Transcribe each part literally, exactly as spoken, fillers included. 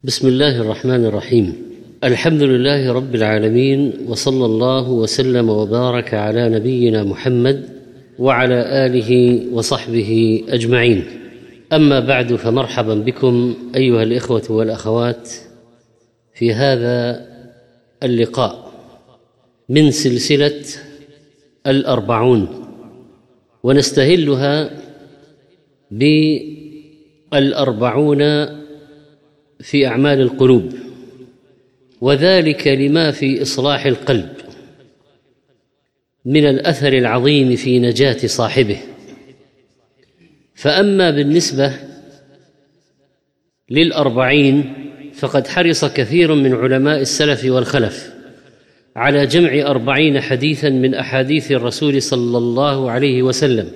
بسم الله الرحمن الرحيم. الحمد لله رب العالمين، وصلى الله وسلم وبارك على نبينا محمد وعلى آله وصحبه أجمعين. أما بعد، فمرحبا بكم أيها الإخوة والأخوات في هذا اللقاء من سلسلة الأربعون، ونستهلها بالأربعون في أعمال القلوب، وذلك لما في إصلاح القلب من الأثر العظيم في نجاة صاحبه. فأما بالنسبة للأربعين فقد حرص كثير من علماء السلف والخلف على جمع أربعين حديثا من أحاديث الرسول صلى الله عليه وسلم،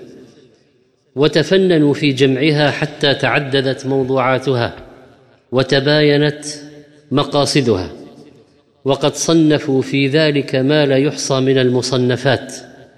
وتفننوا في جمعها حتى تعددت موضوعاتها وتباينت مقاصدها، وقد صنفوا في ذلك ما لا يحصى من المصنفات،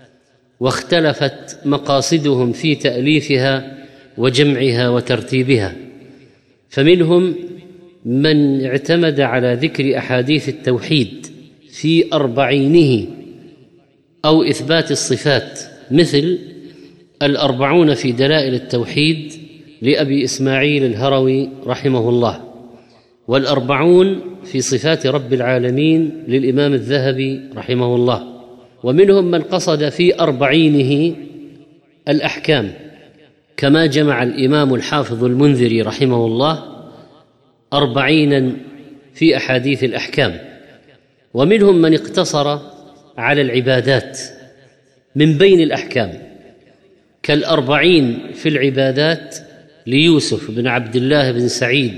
واختلفت مقاصدهم في تأليفها وجمعها وترتيبها. فمنهم من اعتمد على ذكر أحاديث التوحيد في أربعينه أو إثبات الصفات، مثل الأربعون في دلائل التوحيد لأبي إسماعيل الهروي رحمه الله، والأربعون في صفات رب العالمين للإمام الذهبي رحمه الله. ومنهم من قصد في أربعينه الأحكام، كما جمع الإمام الحافظ المنذري رحمه الله أربعينا في أحاديث الأحكام. ومنهم من اقتصر على العبادات من بين الأحكام، كالأربعين في العبادات ليوسف بن عبد الله بن سعيد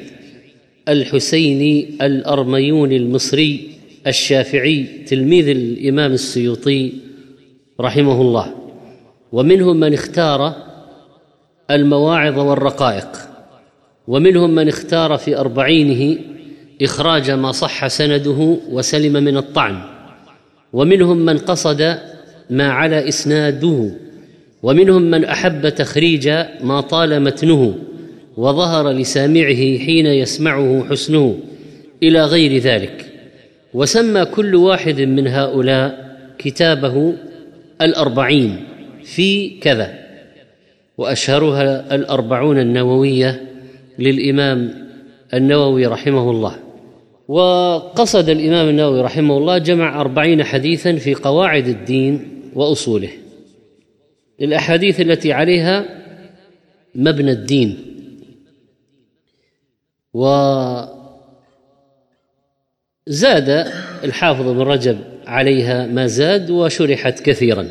الحسيني الأرميوني المصري الشافعي تلميذ الإمام السيوطي رحمه الله. ومنهم من اختار المواعظ والرقائق، ومنهم من اختار في أربعينه إخراج ما صح سنده وسلم من الطعن، ومنهم من قصد ما على إسناده، ومنهم من أحب تخريج ما طال متنه وظهر لسامعه حين يسمعه حسنه، إلى غير ذلك. وسمى كل واحد من هؤلاء كتابه الأربعين في كذا، وأشهرها الأربعون النووية للإمام النووي رحمه الله. وقصد الإمام النووي رحمه الله جمع أربعين حديثا في قواعد الدين وأصوله، الأحاديث التي عليها مبنى الدين. وزاد الحافظ بن رجب عليها ما زاد، وشرحت كثيرا.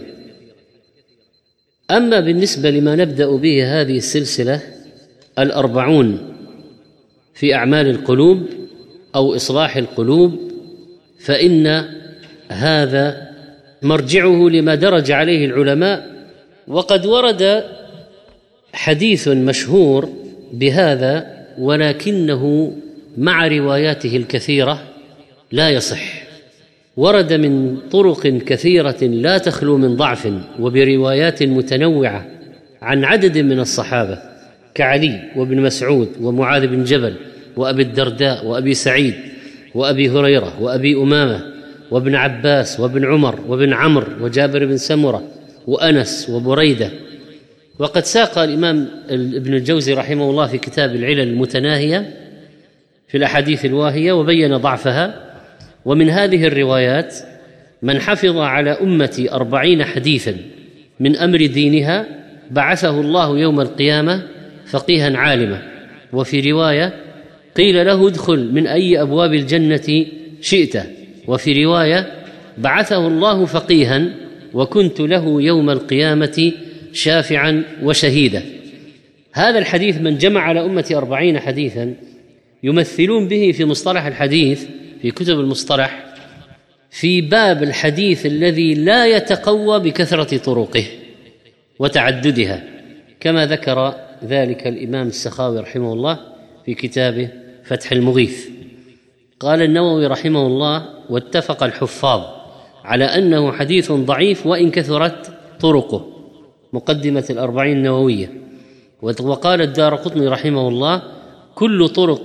أما بالنسبة لما نبدأ به هذه السلسلة، الأربعون في أعمال القلوب أو إصلاح القلوب، فإن هذا مرجعه لما درج عليه العلماء. وقد ورد حديث مشهور بهذا، ولكنه مع رواياته الكثيرة لا يصح. ورد من طرق كثيرة لا تخلو من ضعف، وبروايات متنوعة عن عدد من الصحابة كعلي وابن مسعود ومعاذ بن جبل وأبي الدرداء وأبي سعيد وأبي هريرة وأبي أمامة وابن عباس وابن عمر وابن عمرو وجابر بن سمرة وأنس وبريدة. وقد ساق الإمام ابن الجوزي رحمه الله في كتاب العلل المتناهية في الأحاديث الواهية وبين ضعفها. ومن هذه الروايات من حفظ على أمتي أربعين حديثا من أمر دينها بعثه الله يوم القيامة فقيها عالما. وفي رواية قيل له ادخل من أي أبواب الجنة شئت. وفي رواية بعثه الله فقيها وكنت له يوم القيامة شافعا وشهيدا. هذا الحديث من جمع على أمتي أربعين حديثا يمثلون به في مصطلح الحديث في كتب المصطلح في باب الحديث الذي لا يتقوى بكثرة طرقه وتعددها، كما ذكر ذلك الإمام السخاوي رحمه الله في كتابه فتح المغيث. قال النووي رحمه الله: واتفق الحفاظ على أنه حديث ضعيف وإن كثرت طرقه، مقدمة الأربعين النووية. وقال الدارقطني رحمه الله: كل طرق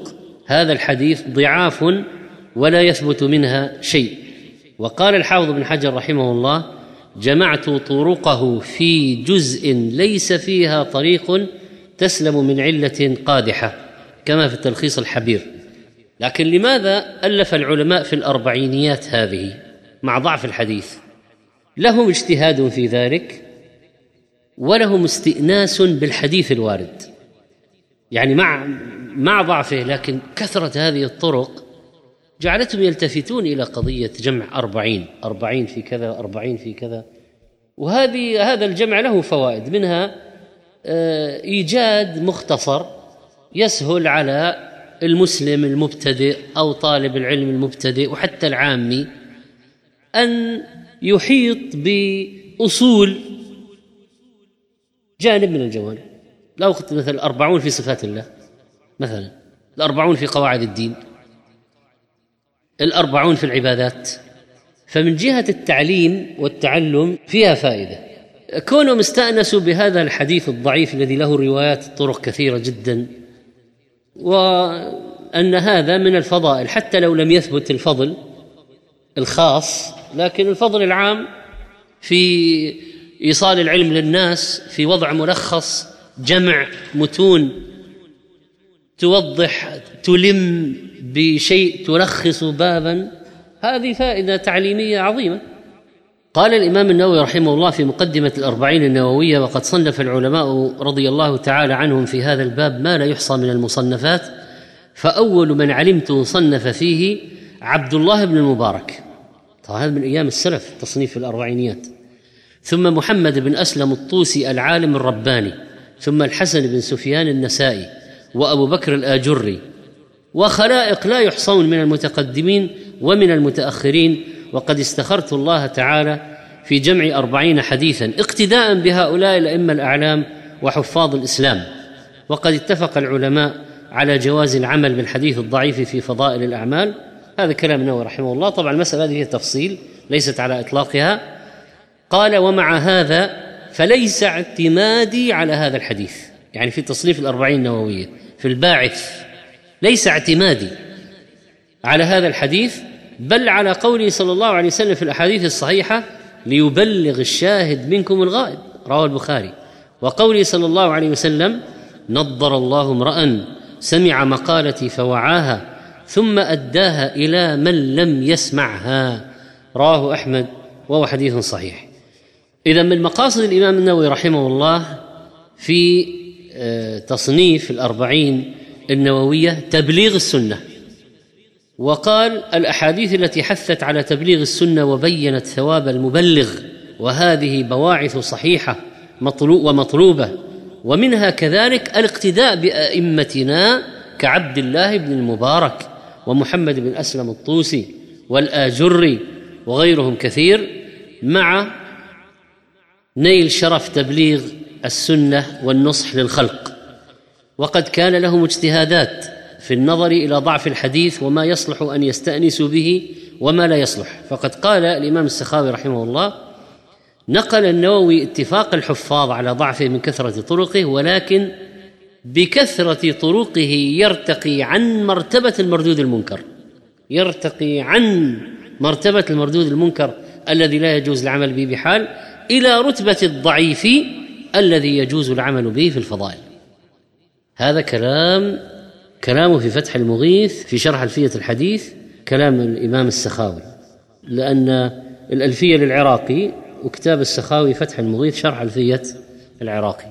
هذا الحديث ضعاف ولا يثبت منها شيء. وقال الحافظ بن حجر رحمه الله: جمعت طرقه في جزء ليس فيها طريق تسلم من علة قادحة، كما في التلخيص الحبير. لكن لماذا ألف العلماء في الأربعينيات هذه مع ضعف الحديث؟ لهم اجتهاد في ذلك، ولهم استئناس بالحديث الوارد، يعني مع مع ضعفه، لكن كثرة هذه الطرق جعلتهم يلتفتون إلى قضية جمع أربعين أربعين في كذا أربعين في كذا. وهذه هذا الجمع له فوائد، منها إيجاد مختصر يسهل على المسلم المبتدئ أو طالب العلم المبتدئ وحتى العامي أن يحيط بأصول جانب من الجوانب. لو قلت مثلا الأربعون في صفات الله، مثلا الأربعون في قواعد الدين، الأربعون في العبادات، فمن جهة التعليم والتعلم فيها فائدة. كونهم استأنسوا بهذا الحديث الضعيف الذي له روايات طرق كثيرة جدا، وأن هذا من الفضائل حتى لو لم يثبت الفضل الخاص، لكن الفضل العام في إيصال العلم للناس، في وضع ملخص، جمع متون توضح تلم بشيء تلخص بابا، هذه فائدة تعليمية عظيمة. قال الإمام النووي رحمه الله في مقدمة الأربعين النووية: وقد صنف العلماء رضي الله تعالى عنهم في هذا الباب ما لا يحصى من المصنفات، فأول من علمته صنف فيه عبد الله بن المبارك، طبعا هذا من أيام السلف تصنيف الأربعينيات، ثم محمد بن أسلم الطوسي العالم الرباني، ثم الحسن بن سفيان النسائي، وأبو بكر الآجري، وخلائق لا يحصون من المتقدمين ومن المتأخرين. وقد استخرت الله تعالى في جمع أربعين حديثا اقتداء بهؤلاء الأئمة الأعلام وحفاظ الإسلام. وقد اتفق العلماء على جواز العمل بالحديث الضعيف في فضائل الأعمال. هذا كلام النووي رحمه الله. طبعا المسألة هذه تفصيل ليست على إطلاقها. قال: ومع هذا فليس اعتمادي على هذا الحديث، يعني في تصنيف الأربعين النووية في الباعث، ليس اعتمادي على هذا الحديث، بل على قوله صلى الله عليه وسلم في الأحاديث الصحيحة: ليبلغ الشاهد منكم الغائب، رواه البخاري. وقوله صلى الله عليه وسلم: نضر الله امرأ سمع مقالتي فوعاها ثم أداها إلى من لم يسمعها، رواه أحمد، وهو حديث صحيح. إذن من مقاصد الإمام النووي رحمه الله في تصنيف الأربعين النووية تبليغ السنة، وقال: الأحاديث التي حثت على تبليغ السنة وبينت ثواب المبلغ، وهذه بواعث صحيحة ومطلوبة، ومنها كذلك الاقتداء بأئمتنا كعبد الله بن المبارك ومحمد بن أسلم الطوسي والآجري وغيرهم كثير، مع نيل شرف تبليغ السنة والنصح للخلق. وقد كان لهم اجتهادات في النظر إلى ضعف الحديث وما يصلح أن يستأنسوا به وما لا يصلح. فقد قال الإمام السخاوي رحمه الله: نقل النووي اتفاق الحفاظ على ضعفه من كثرة طرقه، ولكن بكثرة طرقه يرتقي عن مرتبة المردود المنكر، يرتقي عن مرتبة المردود المنكر الذي لا يجوز العمل به بحال، إلى رتبة الضعيف الذي يجوز العمل به في الفضائل. هذا كلام كلامه في فتح المغيث في شرح ألفية الحديث، كلام الإمام السخاوي، لأن الألفية للعراقي وكتاب السخاوي فتح المغيث شرح ألفية العراقي.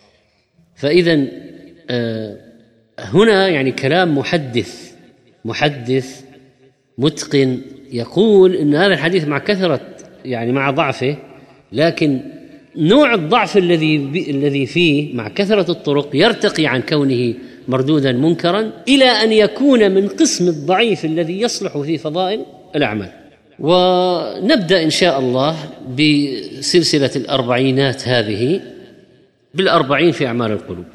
فإذن آه هنا يعني كلام محدث محدث متقن يقول إن هذا الحديث مع كثرة يعني مع ضعفه، لكن نوع الضعف الذي الذي فيه مع كثرة الطرق يرتقي عن كونه مردودا منكرا إلى أن يكون من قسم الضعيف الذي يصلح في فضائل الأعمال. ونبدأ إن شاء الله بسلسلة الأربعينات هذه بالأربعين في أعمال القلوب.